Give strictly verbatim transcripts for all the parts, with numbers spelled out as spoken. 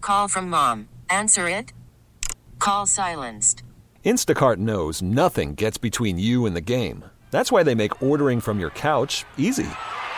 Call from mom. Answer it. Call silenced. Instacart knows nothing gets between you and the game. That's why they make ordering from your couch easy.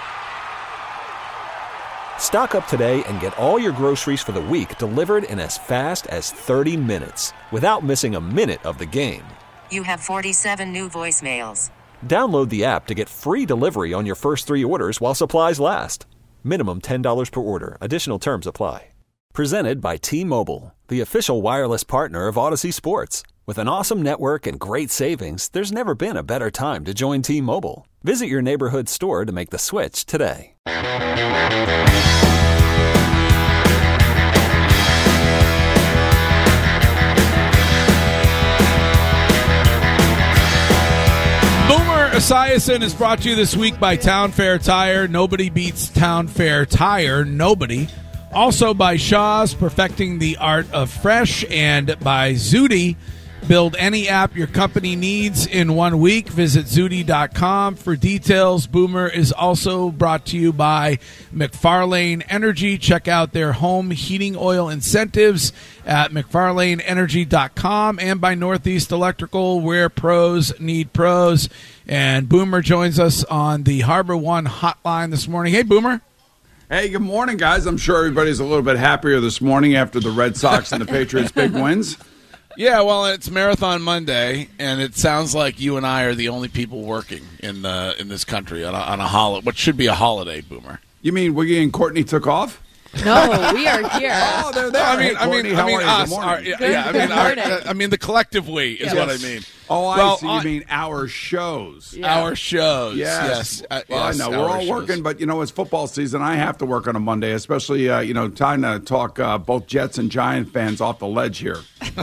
Stock up today and get all your groceries for the week delivered in as fast as thirty minutes without missing a minute of the game. You have forty-seven new voicemails. Download the app to get free delivery on your first three orders while supplies last. Minimum ten dollars per order. Additional terms apply. Presented by T-Mobile, the official wireless partner of Odyssey Sports. With an awesome network and great savings, there's never been a better time to join T-Mobile. Visit your neighborhood store to make the switch today. Boomer Esiason is brought to you this week by Town Fair Tire. Nobody beats Town Fair Tire. Nobody. Also by Shaw's, perfecting the art of fresh, and by Zudy. Build any app your company needs in one week. Visit Zudy dot com for details. Boomer is also brought to you by McFarlane Energy. Check out their home heating oil incentives at McFarlane Energy dot com, and by Northeast Electrical, where pros need pros. And Boomer joins us on the Harbor One hotline this morning. Hey, Boomer. Hey, good morning, guys. I'm sure everybody's a little bit happier this morning after the Red Sox and the Patriots' big wins. Yeah, well, it's Marathon Monday, and it sounds like you and I are the only people working in the in this country on a, on a holiday, what should be a holiday, Boomer. You mean Wiggy and Courtney took off? No, we are here. Oh, they're there. I mean, hey, Courtney, I mean, I mean, how us. are Our, you? yeah, yeah, I mean, our, morning. uh, I mean, the collective we is Yes. what I mean. Oh, I well, see. You I, mean our shows. Yeah. Our shows. Yes. Yes. Uh, Well, yes, I know. We're our all shows. working, but, you know, it's football season. I have to work on a Monday, especially, uh, you know, time to talk uh, both Jets and Giant fans off the ledge here.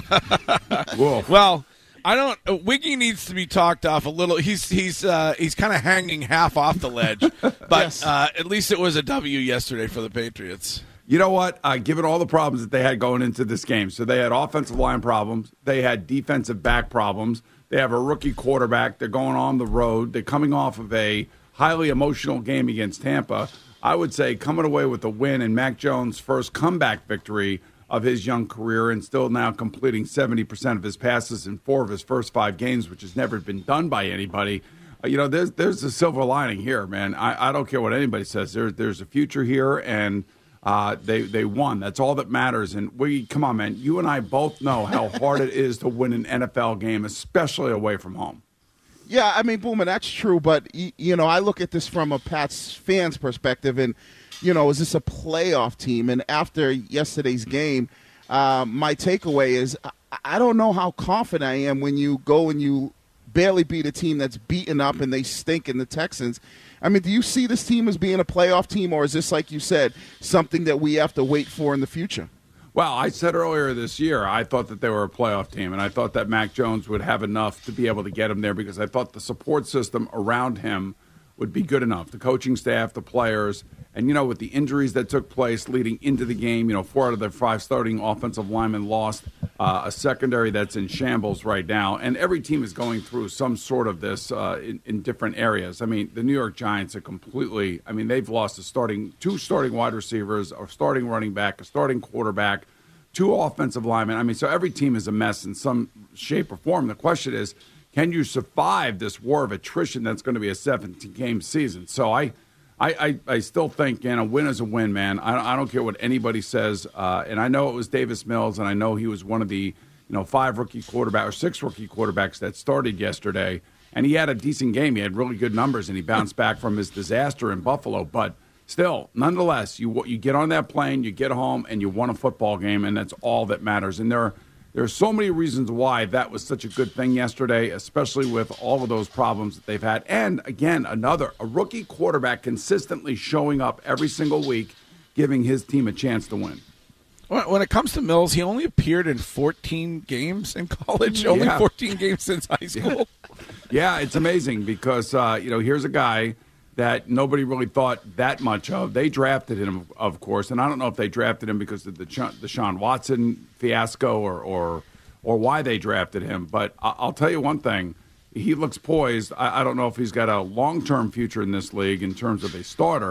Whoa. Well, I don't. Uh, Wiggy needs to be talked off a little. He's he's uh, he's kind of hanging half off the ledge, but Yes. uh, at least it was a W yesterday for the Patriots. You know what? Uh, given all the problems that they had going into this game, so they had offensive line problems, they had defensive back problems, they have a rookie quarterback, they're going on the road, they're coming off of a highly emotional game against Tampa. I would say coming away with a win and Mac Jones' first comeback victory of his young career, and still now completing seventy percent of his passes in four of his first five games, which has never been done by anybody. Uh, you know, there's there's a silver lining here, man. I, I don't care what anybody says. There, there's a future here, and uh, they they won. That's all that matters. And we, come on, man. You and I both know how hard it is to win an N F L game, especially away from home. Yeah, I mean, Boomer, that's true. But, you know, I look at this from a Pats fan's perspective, and, you know, is this a playoff team? And after yesterday's game, uh, my takeaway is I don't know how confident I am when you go and you barely beat a team that's beaten up and they stink in the Texans. I mean, do you see this team as being a playoff team, or is this, like you said, something that we have to wait for in the future? Well, I said earlier this year, I thought that they were a playoff team, and I thought that Mac Jones would have enough to be able to get him there because I thought the support system around him would be good enough. The coaching staff, the players, and, you know, with the injuries that took place leading into the game, you know, four out of their five starting offensive linemen lost, uh, a secondary that's in shambles right now, and every team is going through some sort of this uh, in, in different areas. I mean, the New York Giants are completely, I mean, they've lost a starting, two starting wide receivers, a starting running back, a starting quarterback, two offensive linemen. I mean, so every team is a mess in some shape or form. The question is, can you survive this war of attrition that's going to be a seventeen-game season? So I, I, I, I still think, you know, a win is a win, man. I, I don't care what anybody says. Uh, and I know it was Davis Mills, and I know he was one of the, you know, five rookie quarterbacks or six rookie quarterbacks that started yesterday. And he had a decent game. He had really good numbers, and he bounced back from his disaster in Buffalo. But still, nonetheless, you you get on that plane, you get home, and you won a football game, and that's all that matters. And there are, there are so many reasons why that was such a good thing yesterday, especially with all of those problems that they've had. And, again, another, a rookie quarterback consistently showing up every single week, giving his team a chance to win. When it comes to Mills, he only appeared in fourteen games in college, only Yeah. fourteen games since high school. Yeah, it's amazing because, uh, you know, here's a guy that nobody really thought that much of. They drafted him, of course, and I don't know if they drafted him because of the Deshaun Watson fiasco or or, or why they drafted him. But I'll tell you one thing. He looks poised. I, I don't know if he's got a long-term future in this league in terms of a starter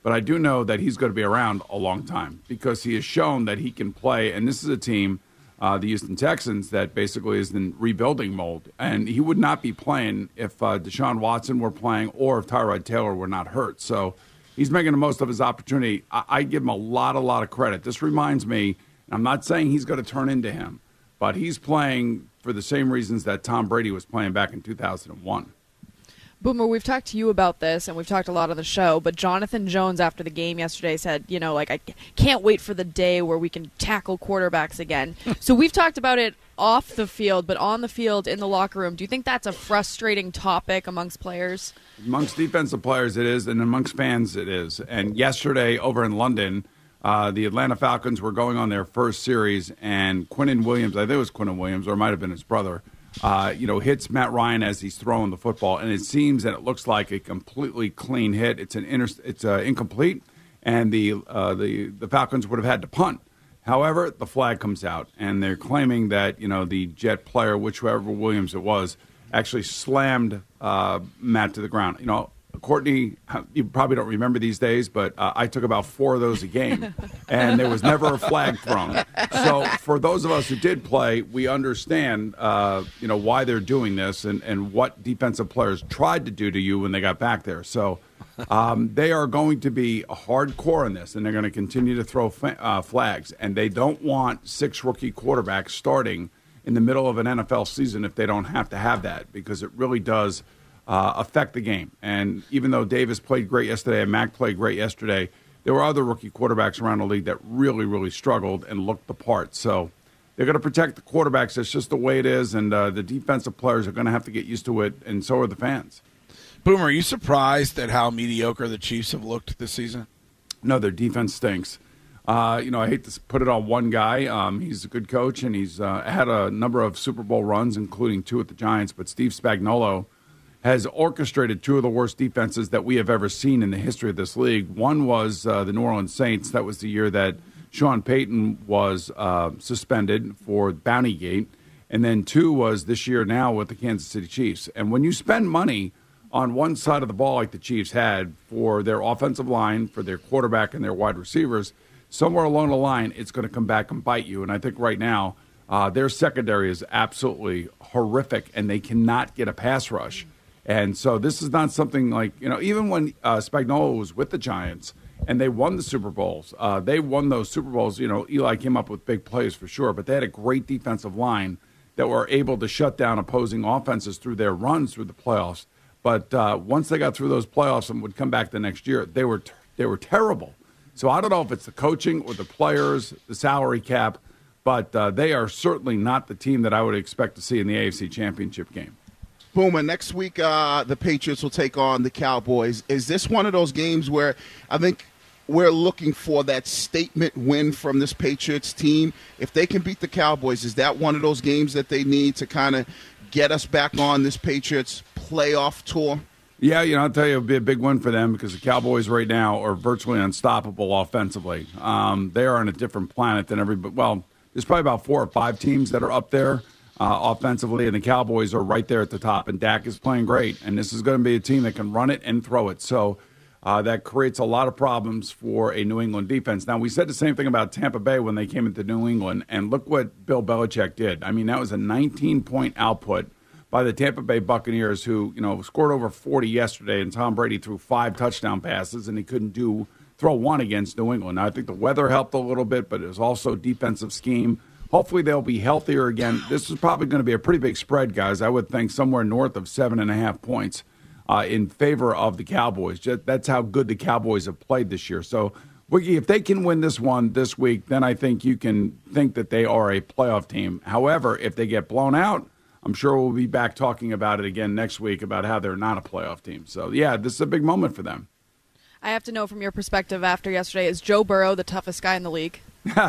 But I do know that he's going to be around a long time because he has shown that he can play. And this is a team, uh, the Houston Texans, that basically is in rebuilding mode. And he would not be playing if uh, Deshaun Watson were playing or if Tyrod Taylor were not hurt. So he's making the most of his opportunity. I, I give him a lot, a lot of credit. This reminds me, I'm not saying he's going to turn into him, but he's playing for the same reasons that Tom Brady was playing back in two thousand one. Boomer, we've talked to you about this, and we've talked a lot on the show, but Jonathan Jones after the game yesterday said, you know, like, I can't wait for the day where we can tackle quarterbacks again. So we've talked about it off the field, but on the field, in the locker room, do you think that's a frustrating topic amongst players? Amongst defensive players it is, and amongst fans it is. And yesterday over in London, uh, the Atlanta Falcons were going on their first series, and Quinnen Williams, I think it was Quinnen Williams, or it might have been his brother, Uh, you know, hits Matt Ryan as he's throwing the football, and it seems that it looks like a completely clean hit. It's an inter- it's uh, incomplete, and the uh, the the Falcons would have had to punt. However, the flag comes out, and they're claiming that you know the Jet player, whichever Williams it was, actually slammed uh, Matt to the ground. You know, Courtney, you probably don't remember these days, but uh, I took about four of those a game, and there was never a flag thrown. So for those of us who did play, we understand, uh, you know, why they're doing this and, and what defensive players tried to do to you when they got back there. So um, they are going to be hardcore in this, and they're going to continue to throw fa- uh, flags. And they don't want six rookie quarterbacks starting in the middle of an N F L season if they don't have to have that, because it really does Uh, affect the game. And even though Davis played great yesterday and Mack played great yesterday, there were other rookie quarterbacks around the league that really, really struggled and looked the part. So they're going to protect the quarterbacks. It's just the way it is, and uh, the defensive players are going to have to get used to it, and so are the fans. Boomer, are you surprised at how mediocre the Chiefs have looked this season? No, their defense stinks. Uh, you know, I hate to put it on one guy. Um, he's a good coach, and he's uh, had a number of Super Bowl runs, including two at the Giants, but Steve Spagnuolo has orchestrated two of the worst defenses that we have ever seen in the history of this league. One was uh, the New Orleans Saints. That was the year that Sean Payton was uh, suspended for Bountygate. And then two was this year now with the Kansas City Chiefs. And when you spend money on one side of the ball like the Chiefs had for their offensive line, for their quarterback and their wide receivers, somewhere along the line it's going to come back and bite you. And I think right now uh, their secondary is absolutely horrific, and they cannot get a pass rush. And so this is not something like, you know, even when uh, Spagnuolo was with the Giants and they won the Super Bowls, uh, they won those Super Bowls. You know, Eli came up with big plays for sure, but they had a great defensive line that were able to shut down opposing offenses through their runs through the playoffs. But uh, once they got through those playoffs and would come back the next year, they were t- they were terrible. So I don't know if it's the coaching or the players, the salary cap, but uh, they are certainly not the team that I would expect to see in the A F C Championship game. Boomer, next week uh, the Patriots will take on the Cowboys. Is this one of those games where I think we're looking for that statement win from this Patriots team? If they can beat the Cowboys, is that one of those games that they need to kind of get us back on this Patriots playoff tour? Yeah, you know, I'll tell you, it'll be a big win for them because the Cowboys right now are virtually unstoppable offensively. Um, they are on a different planet than everybody. Well, there's probably about four or five teams that are up there Uh, offensively, and the Cowboys are right there at the top, and Dak is playing great, and this is going to be a team that can run it and throw it, so uh, that creates a lot of problems for a New England defense. Now, we said the same thing about Tampa Bay when they came into New England, and look what Bill Belichick did. I mean, that was a nineteen-point output by the Tampa Bay Buccaneers, who, you know, scored over forty yesterday, and Tom Brady threw five touchdown passes, and he couldn't do throw one against New England. Now, I think the weather helped a little bit, but it was also defensive scheme. Hopefully they'll be healthier again. This is probably going to be a pretty big spread, guys. I would think somewhere north of seven and a half points uh, in favor of the Cowboys. Just, that's how good the Cowboys have played this year. So, Wiggy, if they can win this one this week, then I think you can think that they are a playoff team. However, if they get blown out, I'm sure we'll be back talking about it again next week about how they're not a playoff team. So, yeah, this is a big moment for them. I have to know from your perspective after yesterday, is Joe Burrow the toughest guy in the league?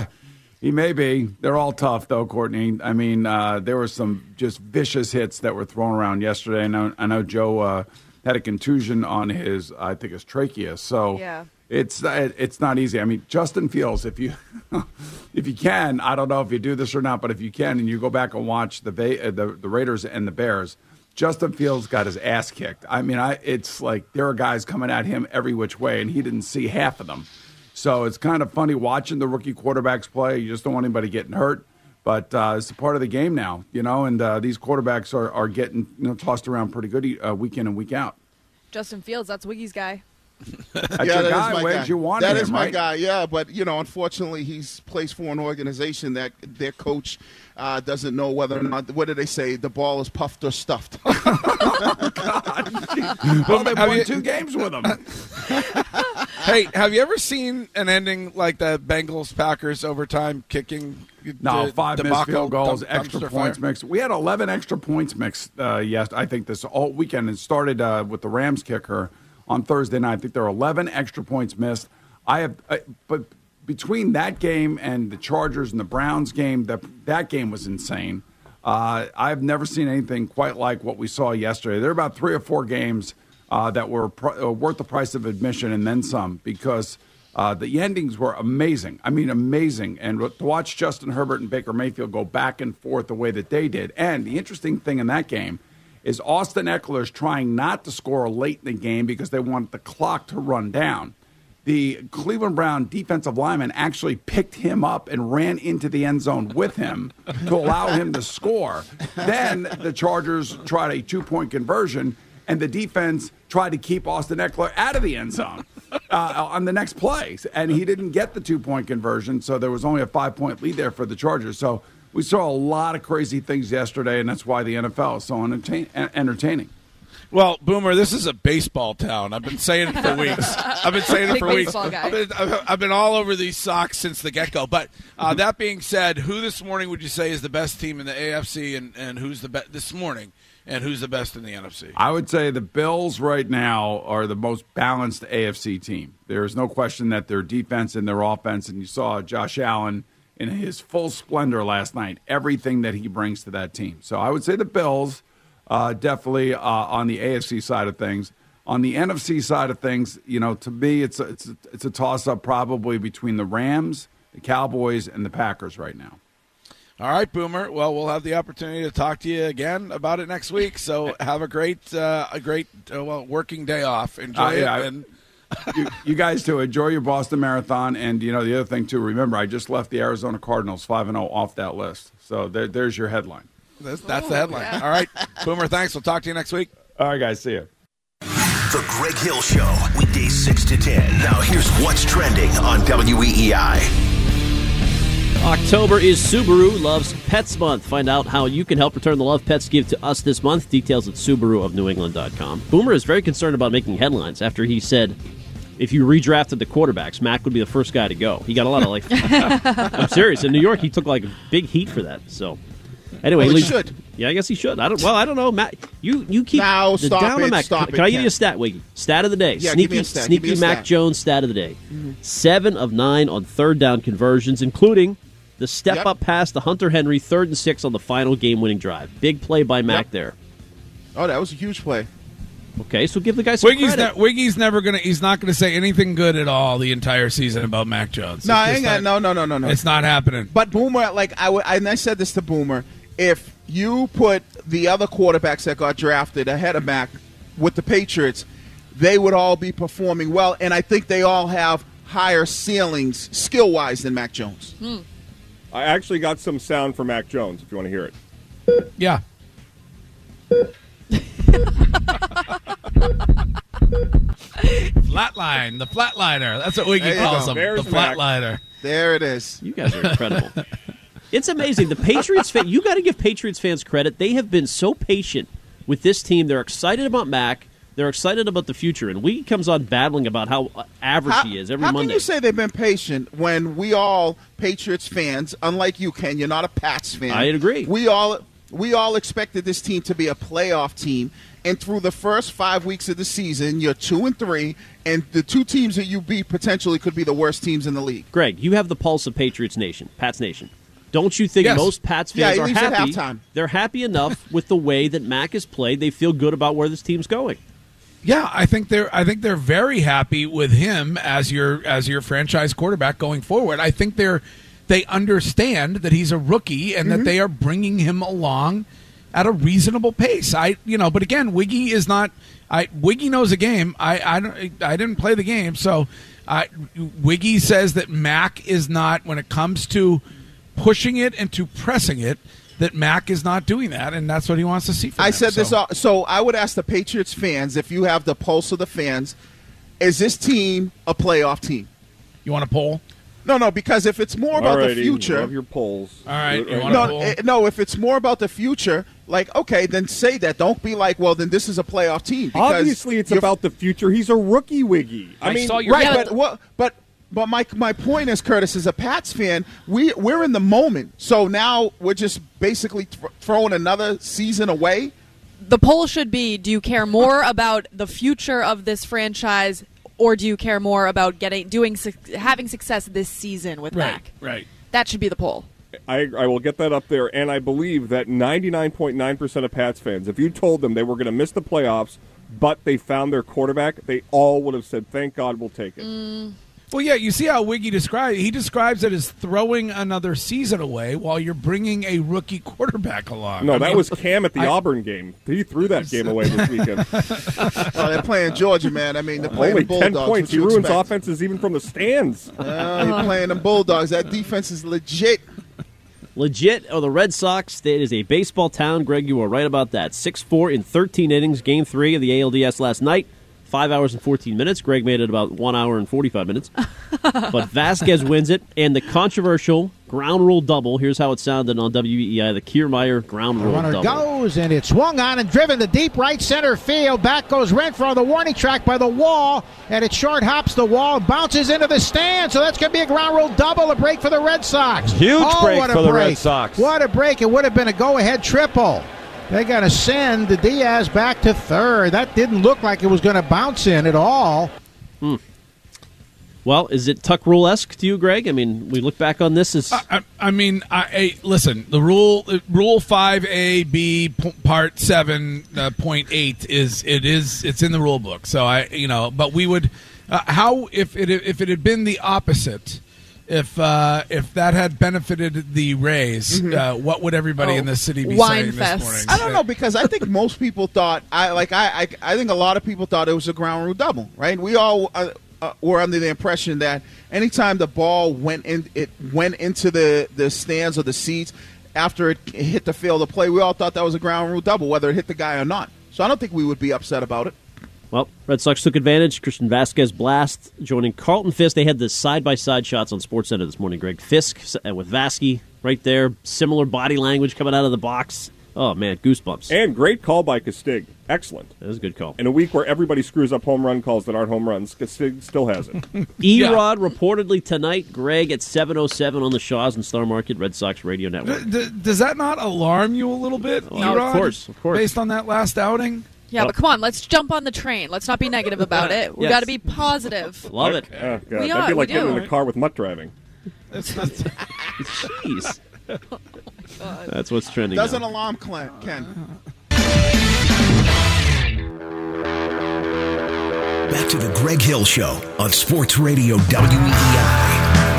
He may be. They're all tough, though, Courtney. I mean, uh, there were some just vicious hits that were thrown around yesterday. I know, I know Joe uh, had a contusion on his, I think, his trachea. So yeah. it's it's not easy. I mean, Justin Fields, if you if you can, I don't know if you do this or not, but if you can and you go back and watch the the, the Raiders and the Bears, Justin Fields got his ass kicked. I mean, I it's like there are guys coming at him every which way, and he didn't see half of them. So it's kind of funny watching the rookie quarterbacks play. You just don't want anybody getting hurt. But uh, it's a part of the game now, you know, and uh, these quarterbacks are, are getting you know tossed around pretty good uh, week in and week out. Justin Fields, that's Wiggy's guy. That's yeah, your that guy. is my Where guy. did you want That him, is my right? guy, yeah. But, you know, unfortunately, he's plays for an organization that their coach uh, doesn't know whether or not, what do they say, the ball is puffed or stuffed. Oh, God. Well, they Have won you- two games with him. Hey, have you ever seen an ending like the Bengals-Packers overtime kicking? No, the five missed debacle, field goals, dump- extra dumpster points fire? mixed. We had eleven extra points mixed, uh, yes, I think this all weekend. It started uh, with the Rams kicker on Thursday night. I think there are eleven extra points missed. I have, uh, but between that game and the Chargers and the Browns game, that, that game was insane. Uh, I've never seen anything quite like what we saw yesterday. There are about three or four games uh, that were pr- uh, worth the price of admission and then some because uh, the endings were amazing. I mean, amazing. And to watch Justin Herbert and Baker Mayfield go back and forth the way that they did. And the interesting thing in that game is Austin Eckler's trying not to score late in the game because they want the clock to run down. The Cleveland Brown defensive lineman actually picked him up and ran into the end zone with him to allow him to score. Then the Chargers tried a two-point conversion, and the defense tried to keep Austin Eckler out of the end zone uh, on the next play. And he didn't get the two-point conversion, so there was only a five-point lead there for the Chargers. So we saw a lot of crazy things yesterday, and that's why the N F L is so entertain- entertaining. Well, Boomer, this is a baseball town. I've been saying it for weeks. I've been saying it Big for weeks. baseball guy. I've been, I've, I've been all over these Sox since the get-go. But uh, that being said, who this morning would you say is the best team in the A F C, and, and who's the best this morning, and who's the best in the N F C? I would say the Bills right now are the most balanced A F C team. There is no question that their defense and their offense, and you saw Josh Allen in his full splendor last night, everything that he brings to that team. So I would say the Bills. Uh, definitely uh, on the A F C side of things. On the N F C side of things, you know, to me, it's a, it's a, it's a toss-up probably between the Rams, the Cowboys, and the Packers right now. All right, Boomer. Well, we'll have the opportunity to talk to you again about it next week. So have a great, uh, a great, uh, well, working day off. Enjoy Uh, yeah, it. I- And you, you guys too. Enjoy your Boston Marathon. And, you know, the other thing, too, remember, I just left the Arizona Cardinals five and oh off that list. So there, there's your headline. that's, that's the headline. All right, Boomer. Thanks. We'll talk to you next week. All right, guys. See you. The Greg Hill Show, weekdays six to ten. Now here's what's trending on W E E I. October is Subaru Loves Pets Month. Find out how you can help return the love pets give to us this month. Details at Subaru of New England dot com. Boomer is very concerned about making headlines after he said if you redrafted the quarterbacks, Mac would be the first guy to go. He got a lot of, like, I'm serious. In New York, he took, like, big heat for that. So, anyway. Well, he leave- should. Yeah, I guess he should. I don't. Well, I don't know, Matt. You you keep Now, the stop down on it, Mac. stop Can it, I give you Ken. a stat, Wiggy? Stat of the day. Yeah, give sneaky me a stat, give sneaky me a Mac stat. Jones stat of the day. Seven of nine on third down conversions, including the step Yep. up pass to Hunter Henry, third and six on the final game winning drive. Big play by Mac Yep. there. Oh, that was a huge play. Okay, so give the guy some Wiggy's, credit. ne- Wiggy's never gonna. He's not gonna say anything good at all the entire season about Mac Jones. No, It's I just ain't got, not- no, no, no, no, no. It's not happening. But Boomer, like I, w- and I said this to Boomer, if you put the other quarterbacks that got drafted ahead of Mac with the Patriots, they would all be performing well, and I think they all have higher ceilings skill-wise than Mac Jones. I actually got some sound for Mac Jones, if you want to hear it. Yeah. Flatline, the flatliner. That's what Wiggy There you calls go. him. There's the Mac. flatliner. There it is. You guys are incredible. It's amazing. The Patriots fan, you got to give Patriots fans credit. They have been so patient with this team. They're excited about Mac. They're excited about the future. And Wiggy comes on battling about how uh, average How, he is every how Monday. can you say they've been patient when we all Patriots fans, unlike you, Ken, you're not a Pats fan. I agree. We all we all expected this team to be a playoff team, and through the first five weeks of the season, you're two and three, and the two teams that you beat potentially could be the worst teams in the league. Greg, you have the pulse of Patriots Nation, Pats Nation. Don't you think Yes. most Pats Yeah, fans he are leaves at happy? halftime. They're happy enough with the way that Mac has played. They feel good about where this team's going. Yeah, I think they're. I think they're very happy with him as your as your franchise quarterback going forward. I think they're they understand that he's a rookie and Mm-hmm. that they are bringing him along at a reasonable pace. I, you know, but again, Wiggy is not. I Wiggy knows the game. I, I don't. I didn't play the game, so I, Wiggy says that Mac is not when it comes to pushing it and to pressing it. That Mac is not doing that, and that's what he wants to see from I him, said so. this. all- So I would ask the Patriots fans, if you have the pulse of the fans, is this team a playoff team? You want a poll? No, no, because if it's more about Alrighty, the future, love your polls. All right, Do it you right want now. a no, poll? eh, no. If it's more about the future, like okay, then say that. Don't be like, well, then this is a playoff team. Because Obviously, it's you're- about the future. He's a rookie, Wiggy. I, I mean, saw your right. Yeah, But what? But but my my point is, Curtis, as a Pats fan, we we're in the moment. So now we're just basically th- throwing another season away. The poll should be: do you care more about the future of this franchise, or do you care more about getting doing suc- having success this season with Right, Mac? right. That should be the poll. I, I will get that up there, and I believe that ninety-nine point nine percent of Pats fans, if you told them they were going to miss the playoffs, but they found their quarterback, they all would have said, thank God, we'll take it. Mm. Well, yeah, you see how Wiggy describes He describes it as throwing another season away while you're bringing a rookie quarterback along. No, I that mean, was Cam at the I- Auburn game. He threw that game away this weekend. Oh, they're playing Georgia, man. I mean, they're playing Only the Bulldogs. ten points. What He you ruins expect? offenses even from the stands. Oh, you're playing them Bulldogs. That defense is legit. Legit, oh, the Red Sox, it is a baseball town. Greg, you are right about that. six four in thirteen innings, game three of the A L D S last night. Five hours and fourteen minutes. Greg made it about one hour and forty-five minutes. But Vasquez wins it, and the controversial ground rule double. Here's how it sounded on W E E I, the Kiermaier ground The rule runner double. goes, and it's swung on and driven to deep right center field. Back goes Renfroe on the warning track by the wall, and it short hops the wall, bounces into the stand. So that's going to be a ground rule double, a break for the Red Sox. Huge oh, break what a for the break. Red Sox. What a break. It would have been a go-ahead triple. They're going to send Diaz back to third. That didn't look like it was going to bounce in at all. Hmm. Well, is it Tuck Rule-esque to you, Greg? I mean, we look back on this as... I, I, I mean, I, I, listen, the rule Rule five A B p- Part seven uh, point eight is it is it's in the rule book. So I, you know, but we would uh, how if it if it had been the opposite. If uh, if that had benefited the Rays, Mhm. uh, what would everybody Oh. in this city be Wine saying fest. this morning? I don't know because I think most people thought I like I, I I think a lot of people thought it was a ground rule double, right? We all uh, uh, were under the impression that anytime the ball went in, it went into the the stands or the seats after it hit the field of play. We all thought that was a ground rule double, whether it hit the guy or not. So I don't think we would be upset about it. Well, Red Sox took advantage. Christian Vasquez blast joining Carlton Fisk. They had the side-by-side shots on SportsCenter this morning, Greg. Fisk with Vasquez right there. Similar body language coming out of the box. Oh, man, goosebumps. And great call by Castig. Excellent. That was a good call. In a week where everybody screws up home run calls that aren't home runs, Castig still has it. E-Rod reportedly tonight, Greg, at seven oh seven on the Shaws and Star Market Red Sox Radio Network. D- d- does that not alarm you a little bit, Oh, of Erod, course, of course. based on that last outing? Yeah, but come on, let's jump on the train. Let's not be negative about it. We Yes. got to be positive. Love it. Oh, God. We That'd are, be like we getting do. in a car with mutt driving. Jeez. That's what's trending Doesn't now. alarm Ken. Ken. Back to the Greg Hill Show on Sports Radio W E E I.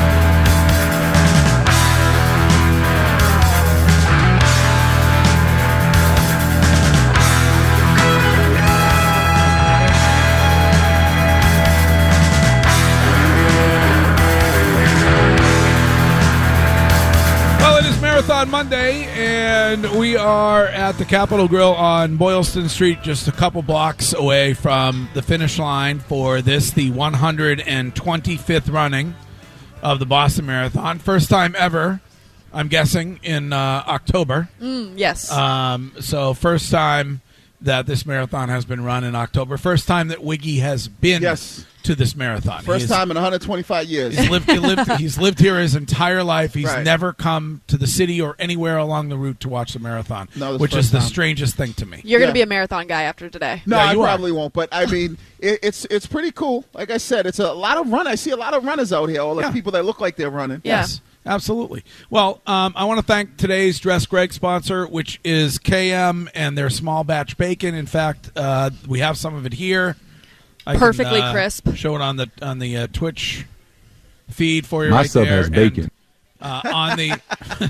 Well, it is Marathon Monday, and we are at the Capitol Grill on Boylston Street, just a couple blocks away from the finish line for this, the one hundred twenty-fifth running of the Boston Marathon. First time ever, I'm guessing, in uh, October. Mm, yes. Um, so first time that this marathon has been run in October. First time that Wiggy has been Yes. to this marathon. First He's- time in one hundred twenty-five years. He's lived, he lived, he's lived here his entire life. He's Right. never come to the city or anywhere along the route to watch the marathon, No, this which first is the time. strangest thing to me. You're going yeah. to be a marathon guy after today. No, Yeah, I you are. probably won't. But I mean, it, it's it's pretty cool. Like I said, it's a lot of run. I see a lot of runners out here. All the Yeah. people that look like they're running. Yeah. Yes, absolutely. Well, um, I want to thank today's Dress Greg sponsor, which is K M and their small batch bacon. In fact, uh, we have some of it here. I Perfectly can, uh, crisp. Show it on the on the uh, Twitch feed for you. My right sub there. has And, bacon. uh, on the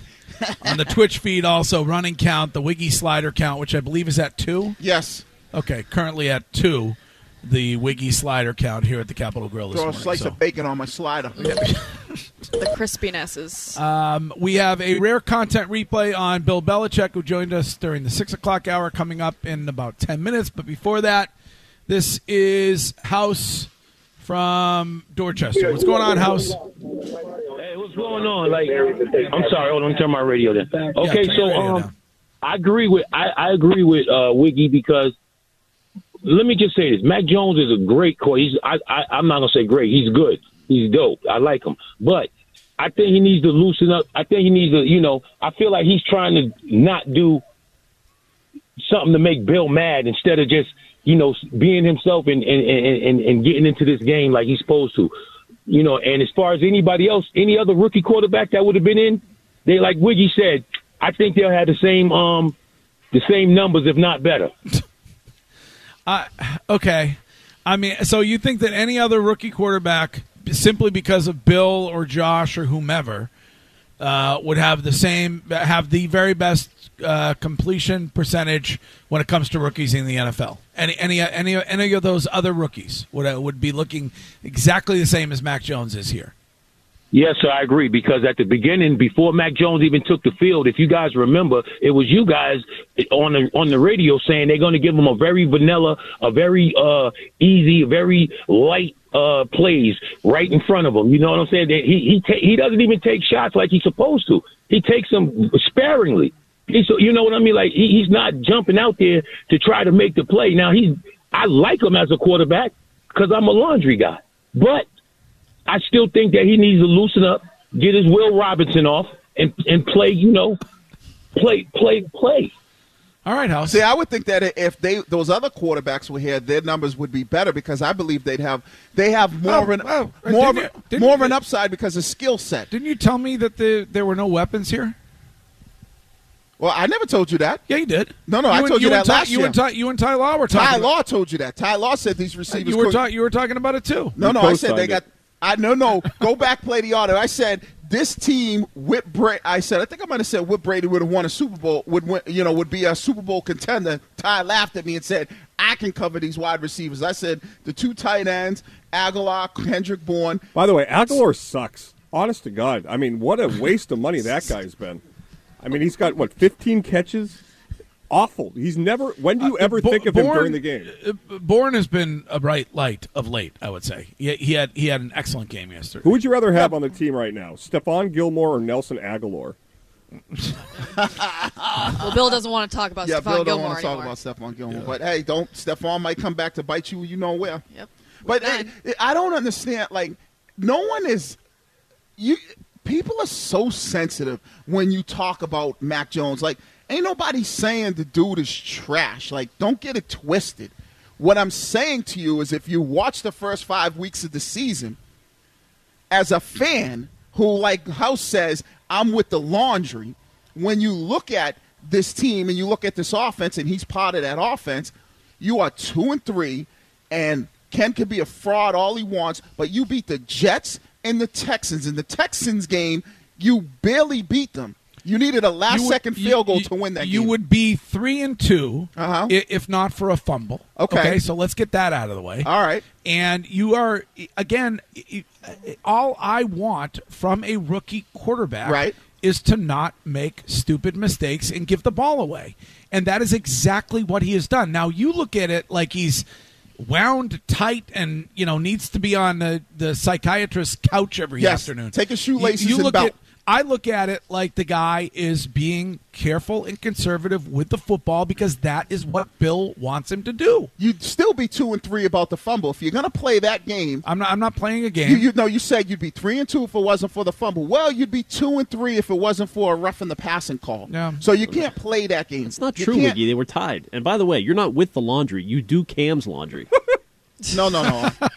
On the Twitch feed, also running count, the Wiggy slider count, which I believe is at two. Yes. Okay, currently at two. The Wiggy slider count here at the Capitol Grill this Throw morning. a slice so. of bacon on my slider. The crispiness is. Um, we have a rare content replay on Bill Belichick, who joined us during the six o'clock hour, coming up in about ten minutes. But before that, this is House from Dorchester. What's going on, House? Hey, what's going on? Like, I'm sorry. Hold on, let me turn my radio then. Okay, yeah, so um, down. I agree with I, I agree with uh, Wiggy because. Let me just say this: Mac Jones is a great coach. He's, I, I, I'm not gonna say great. He's good. He's dope. I like him, but I think he needs to loosen up. I think he needs to, you know. I feel like he's trying to not do something to make Bill mad instead of just, you know, being himself and and, and, and getting into this game like he's supposed to, you know. And as far as anybody else, any other rookie quarterback that would have been in, they like Wiggy said, I think they'll have the same um the same numbers, if not better. Uh, okay. I mean, so you think that any other rookie quarterback, simply because of Bill or Josh or whomever, uh, would have the same, have the very best uh, completion percentage when it comes to rookies in the N F L? Any, any, any, any of those other rookies would uh, would be looking exactly the same as Mac Jones is here? Yes, sir, I agree, because at the beginning, before Mac Jones even took the field, if you guys remember, it was you guys on the on the radio saying they're going to give him a very vanilla, a very uh, easy, very light uh, plays right in front of him. You know what I'm saying? He he ta- he doesn't even take shots like he's supposed to. He takes them sparingly. He's, you know what I mean? Like he, he's not jumping out there to try to make the play. Now he's I like him as a quarterback because I'm a laundry guy, but I still think that he needs to loosen up, get his Will Robinson off, and and play, you know, play, play, play. All right, House. See, I would think that if they those other quarterbacks were here, their numbers would be better because I believe they'd have they have more oh, of an oh, more of, you, a, more of an upside because of skill set. Didn't you tell me that the, there were no weapons here? Well, I never told you that. Yeah, you did. No, no, you I and, told you, you that Ty, last you year. And Ty, you and Ty Law were talking. Ty about Law told you that. Ty Law said these receivers. You were, could, ta- you were talking about it too. No, no, you I said they got. it. I no, no. Go back, play the audio. I said this team with Brady. I said I think I might have said with Brady would have won a Super Bowl. Would win, you know would be a Super Bowl contender. Ty laughed at me and said I can cover these wide receivers. I said the two tight ends, Aguilar, Kendrick Bourne. By the way, Aguilar sucks. Honest to God. I mean, what a waste of money that guy's been. I mean, he's got, what, fifteen catches? Awful. He's never – when do you ever uh, Bo- think of Bourne, him during the game? Uh, Bourne has been a bright light of late, I would say. He, he had he had an excellent game yesterday. Who would you rather have on the team right now, Stephon Gilmore or Nelson Aguilar? Well, Bill doesn't want to talk about yeah, Stephon Bill Gilmore don't want to talk anymore. about Stephon Gilmore. Yeah. But, hey, don't – Stephon might come back to bite you you know where. Yep. But it, it, I don't understand. Like, no one is – you. People are so sensitive when you talk about Mac Jones. Like, ain't nobody saying the dude is trash. Like, don't get it twisted. What I'm saying to you is if you watch the first five weeks of the season, as a fan who, like House says, I'm with the laundry, when you look at this team and you look at this offense and he's part of that offense, you are two and three, and Ken can be a fraud all he wants, but you beat the Jets and the Texans. In the Texans game, you barely beat them. You needed a last-second field goal you, to win that you game. You would be three and two uh-huh. if not for a fumble. Okay. Okay, so let's get that out of the way. All right. And you are, again, all I want from a rookie quarterback right. is to not make stupid mistakes and give the ball away. And that is exactly what he has done. Now, you look at it like he's wound tight and, you know, needs to be on the, the psychiatrist's couch every yes. afternoon. Take his shoelaces you, you and look belt. At, I look at it like the guy is being careful and conservative with the football because that is what Bill wants him to do. You'd still be two and three about the fumble. If you're going to play that game. I'm not I'm not playing a game. You, you No, you said you'd be three and two if it wasn't for the fumble. Well, you'd be two and three if it wasn't for a roughing the passing call. Yeah. So you can't play that game. It's not you true, can't... Wiggy. They were tied. And by the way, you're not with the laundry. You do Cam's laundry. No, no, no. I,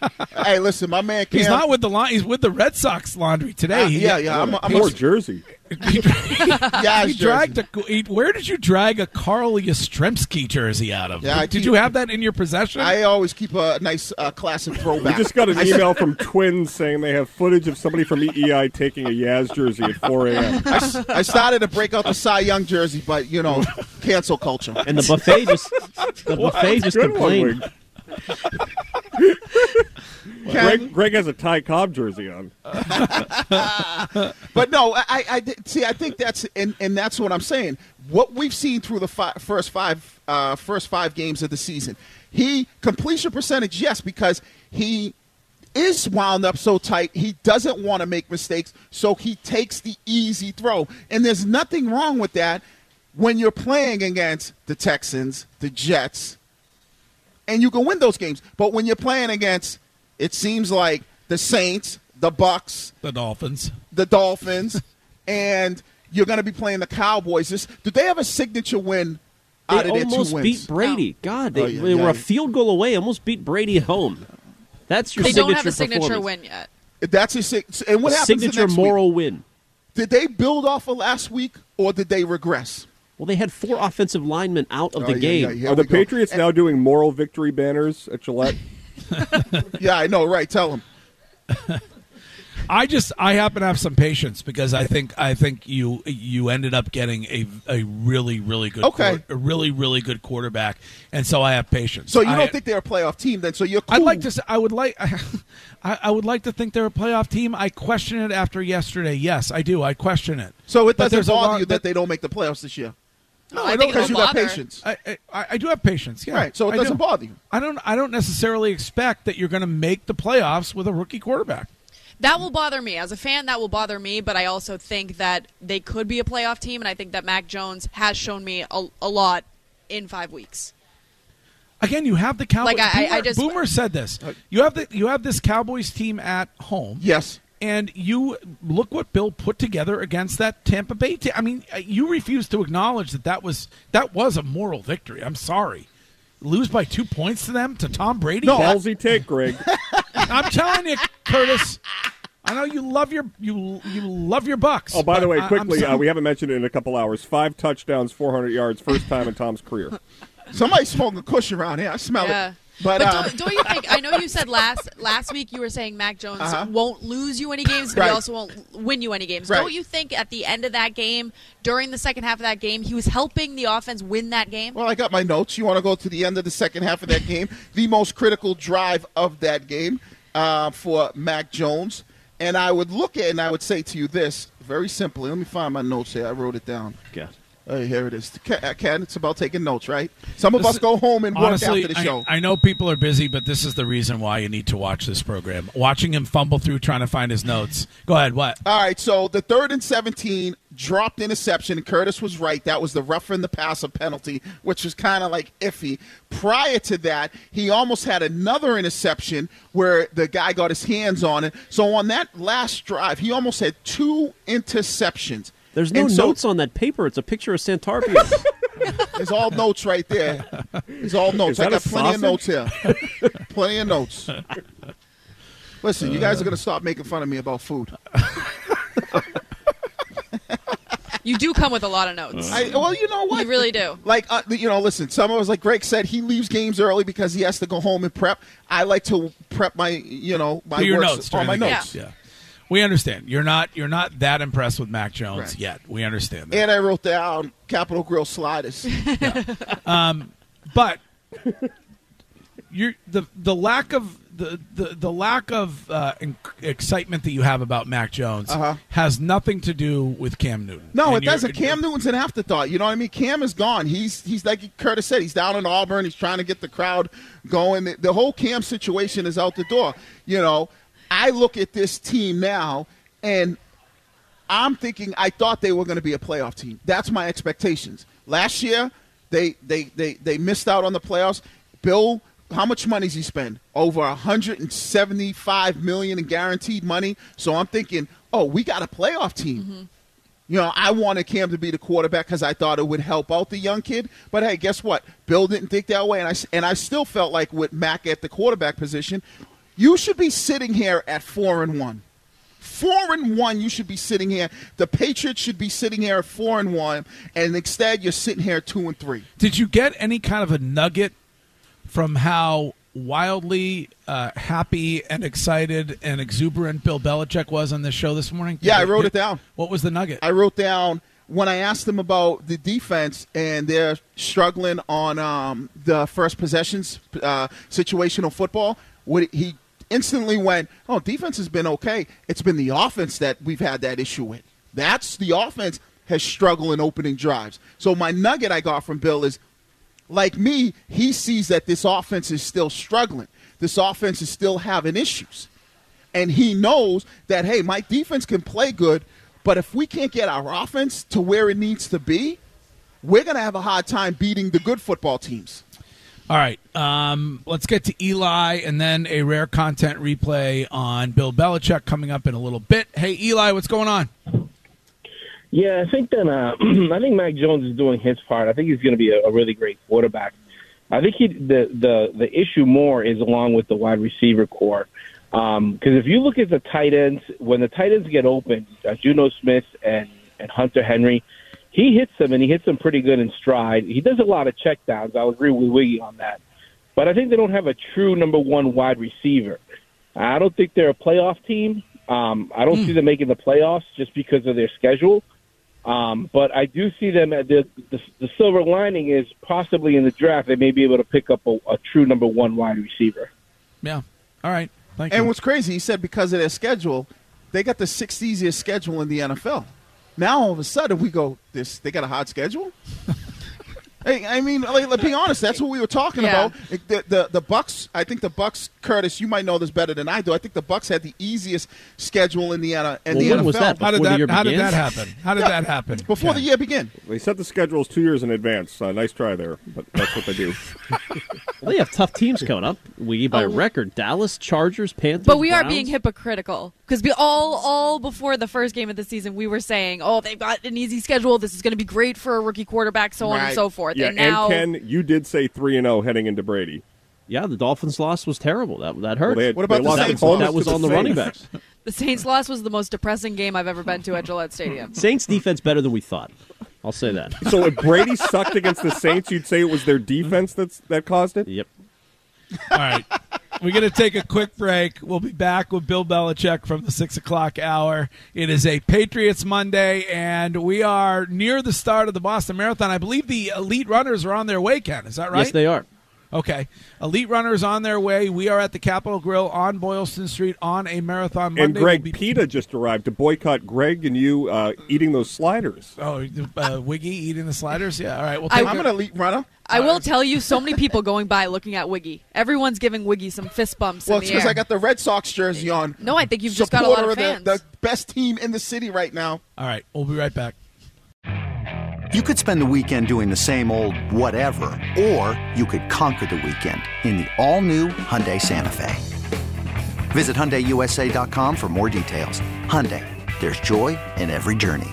hey, listen, my man Cam. He's not with the line. He's with the Red Sox laundry today. Uh, He- yeah, yeah. I'm, I'm Poor a, jersey. He, yeah, he dragged a. He, where did you drag a Carl Yastrzemski jersey out of? Yeah, I did keep- you have that in your possession? I always keep a nice uh, classic We throwback. just got an I- email from Twins saying they have footage of somebody from E E I taking a Yaz jersey at four a.m. I, s- I started to break out the Cy Young jersey, but you know, cancel culture. And the buffet just the buffet just Good one, complained. Wig. Greg, Greg has a Ty Cobb jersey on. But no, I, I I did- see. I think that's and, and that's what I'm saying. What we've seen through the fi- first five uh, first five games of the season, he completion percentage, yes, because he is wound up so tight. He doesn't want to make mistakes, so he takes the easy throw. And there's nothing wrong with that when you're playing against the Texans, the Jets, and you can win those games. But when you're playing against, it seems like the Saints, the Bucks, the Dolphins, the Dolphins, and you're going to be playing the Cowboys. This, do they have a signature win out They of their two almost wins? beat Brady. God, they, Oh, yeah, they yeah, were a yeah. field goal away. Almost beat Brady at home. That's your They signature don't have a signature performance. win yet. That's a sig- and what A happens the signature next moral week? win. Did they build off of last week, or did they regress? Well, they had four offensive linemen out of Oh, the yeah, game. yeah, here Are the we go. Patriots now doing moral victory banners at Gillette? Yeah, I know, right? Tell them. I just I happen to have some patience because I think I think you you ended up getting a a really really good Okay. quar- a really really good quarterback, and so I have patience. So you I, don't think they're a playoff team, then? So you're cool. I'd like to. s- I would like. I, I would like to think they're a playoff team. I question it after yesterday. Yes, I do. I question it. So it But doesn't there's a bother lot- you that but- they don't make the playoffs this year. No, I I think Because it'll you got bother. patience. I, I I do have patience. Yeah, Right, so it I doesn't do. bother you. I don't. I don't necessarily expect that you're going to make the playoffs with a rookie quarterback. That will bother me. As a fan, that will bother me, but I also think that they could be a playoff team, and I think that Mac Jones has shown me a, a lot in five weeks. Again, you have the Cowboys. Like, I- I- Boomer, I just- Boomer said this. You have the you have this Cowboys team at home. Yes. And you look what Bill put together against that Tampa Bay team. I mean, you refuse to acknowledge that that was that was a moral victory. I'm sorry. Lose by two points to them, to Tom Brady? No, That- ballsy take, Greg. I'm telling you, Curtis. I know you love your you you love your Bucks. Oh, by the but way, I- I'm quickly, sorry. uh, we haven't mentioned it in a couple hours. Five touchdowns, four hundred yards, first time in Tom's career. Somebody's smoking a kush around here. I smell Yeah. it. But, But um, don't, don't you think? I know you said last last week you were saying Mac Jones Uh-huh. won't lose you any games, but Right. he also won't win you any games. Right. Don't you think at the end of that game, during the second half of that game, he was helping the offense win that game? Well, I got my notes. You want to go to the end of the second half of that game? The most critical drive of that game uh, for Mac Jones. And I would look at it and I would say to you this very simply. Let me find my notes here. I wrote it down. Yeah. Oh, here it is. Ken, Ken, it's about taking notes, right? Some of This us is- go home and work Honestly, after the I- show. I, know people are busy, but this is the reason why you need to watch this program. Watching him fumble through trying to find his notes. Go ahead. What? All right, so the third and seventeen dropped interception. Curtis was right. That was the roughing the passer penalty, which was kind of like iffy. Prior to that, he almost had another interception where the guy got his hands on it. So on that last drive, he almost had two interceptions. There's no And so- notes on that paper. It's a picture of Santarpia. There's all notes right there. There's all notes. Is that I got a plenty of notes sausage? here. Plenty of notes. Listen, you guys are going to stop making fun of me about food. You do come with a lot of notes. I, well, you know what? You really do. Like, uh, you know, listen, some of us, like Greg said, he leaves games early because he has to go home and prep. I like to prep my, you know, my For your works notes. on during my the notes. games. Yeah. We understand. You're not you're not that impressed with Mac Jones Right. yet. We understand that. And I wrote down Capitol Grill sliders. Um, but you're the the lack of the, the, the lack of uh, in- excitement that you have about Mac Jones Uh-huh. has nothing to do with Cam Newton. No, And it you're- doesn't. Cam Newton's an afterthought. You know what I mean? Cam is gone. He's he's like Curtis said. He's down in Auburn. He's trying to get the crowd going. The, the whole Cam situation is out the door. You know, I look at this team now, and I'm thinking I thought they were going to be a playoff team. That's my expectations. Last year, they they they they missed out on the playoffs. Bill, how much money does he spend? Over one hundred seventy-five million dollars in guaranteed money. So I'm thinking, oh, we got a playoff team. You know, I wanted Cam to be the quarterback because I thought it would help out the young kid. But hey, guess what? Bill didn't think that way, and I and I still felt like with Mac at the quarterback position, You should be sitting here at four and one. Four and one, you should be sitting here. The Patriots should be sitting here at four and one, and instead you're sitting here at two and three. Did you get any kind of a nugget from how wildly uh, happy and excited and exuberant Bill Belichick was on this show this morning? Yeah, I wrote it down. What was the nugget? I wrote down when I asked him about the defense and they're struggling on um, the first possessions, uh, situational football, what he instantly went, oh, defense has been okay. It's been the offense that we've had that issue with. That's the offense has struggled in opening drives. So my nugget I got from Bill is, like me, he sees that this offense is still struggling. This offense is still having issues. And he knows that, hey, my defense can play good, but if we can't get our offense to where it needs to be, we're going to have a hard time beating the good football teams. All right, um, let's get to Eli and then a rare content replay on Bill Belichick coming up in a little bit. Hey, Eli, what's going on? Yeah, I think that uh, I think Mac Jones is doing his part. I think he's going to be a, a really great quarterback. I think he, the the the issue more is along with the wide receiver core. Because um, if you look at the tight ends, when the tight ends get open, uh, Juno Smith and, and Hunter Henry, he hits them, and he hits them pretty good in stride. He does a lot of checkdowns. I'll agree with Wiggy on that. But I think they don't have a true number one wide receiver. I don't think they're a playoff team. Um, I don't mm. see them making the playoffs just because of their schedule. Um, but I do see them at the, the the silver lining is possibly in the draft they may be able to pick up a, a true number one wide receiver. Yeah. All right. Thank and you. what's crazy, he said because of their schedule, they got the sixth easiest schedule in the N F L. Now all of a sudden we go, this they got a hard schedule? Hey, I mean, like, let's be honest. That's what we were talking Yeah. about. The, the the Bucks. I think the Bucks. Curtis, you might know this better than I do. I think the Bucks had the easiest schedule in the in Well, the when N F L. was that? How did Before the that? year How did began? that happen? How did Yeah. that happen? Before the Yeah. year began. They set the schedules two years in advance. Uh, nice try there, but that's what they do. Well, they have tough teams coming up. We by Oh. record: Dallas, Chargers, Panthers. But we are Browns. being hypocritical because we all, all before the first game of the season, we were saying, "Oh, they've got an easy schedule. This is going to be great for a rookie quarterback, so on Right. and so forth." Yeah, and now, and Ken, you did say three and zero heading into Brady. Yeah, the Dolphins' loss was terrible. That that hurt. Well, they had- What about they the lost at Saints? home that to was the on the running Saints. backs. the Saints' loss was the most depressing game I've ever been to at Gillette Stadium. Saints defense better than we thought. I'll say that. So if Brady sucked against the Saints, you'd say it was their defense that's that caused it? Yep. All right. We're going to take a quick break. We'll be back with Bill Belichick from the six o'clock hour. It is a Patriots Monday, and we are near the start of the Boston Marathon. I believe the elite runners are on their way, Ken. Is that right? Yes, they are. Okay. Elite runners on their way. We are at the Capitol Grill on Boylston Street on a Marathon Monday. And Greg We'll be- PETA just arrived to boycott Greg and you uh, eating those sliders. Oh, uh, Wiggy eating the sliders? Yeah, all right. We'll I- take I'm a- an elite runner. I will tell you, so many people going by looking at Wiggy. Everyone's giving Wiggy some fist bumps Well, in it's the because air. I got the Red Sox jersey on. no, I think you've just got a lot Supporter of fans. the, the best team in the city right now. All right. We'll be right back. You could spend the weekend doing the same old whatever, or you could conquer the weekend in the all-new Hyundai Santa Fe. Visit Hyundai U S A dot com for more details. Hyundai, there's joy in every journey.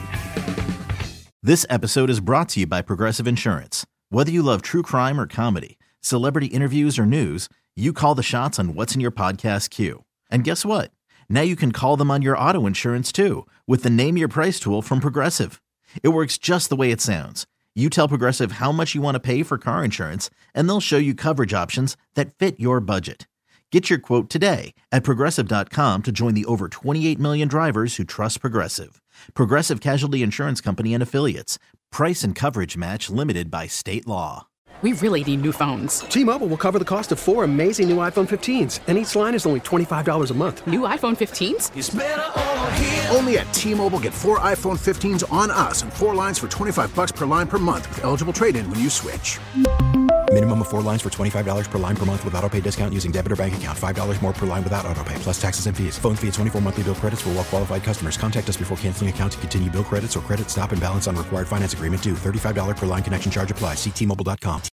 This episode is brought to you by Progressive Insurance. Whether you love true crime or comedy, celebrity interviews or news, you call the shots on what's in your podcast queue. And guess what? Now you can call them on your auto insurance too with the Name Your Price tool from Progressive. It works just the way it sounds. You tell Progressive how much you want to pay for car insurance, and they'll show you coverage options that fit your budget. Get your quote today at Progressive dot com to join the over twenty-eight million drivers who trust Progressive. Progressive Casualty Insurance Company and Affiliates. Price and coverage match limited by state law. We really need new phones. T-Mobile will cover the cost of four amazing new iPhone fifteens, and each line is only twenty-five dollars a month. New iPhone fifteens? It's better over here. Only at T-Mobile, get four iPhone fifteens on us and four lines for twenty-five bucks per line per month with eligible trade-in when you switch. Minimum of four lines for twenty-five dollars per line per month with autopay discount using debit or bank account. five dollars more per line without autopay, plus taxes and fees. Phone fee at twenty-four monthly bill credits for well-qualified customers. Contact us before canceling account to continue bill credits or credit stop and balance on required finance agreement due. thirty-five dollars per line connection charge applies. See T Mobile dot com.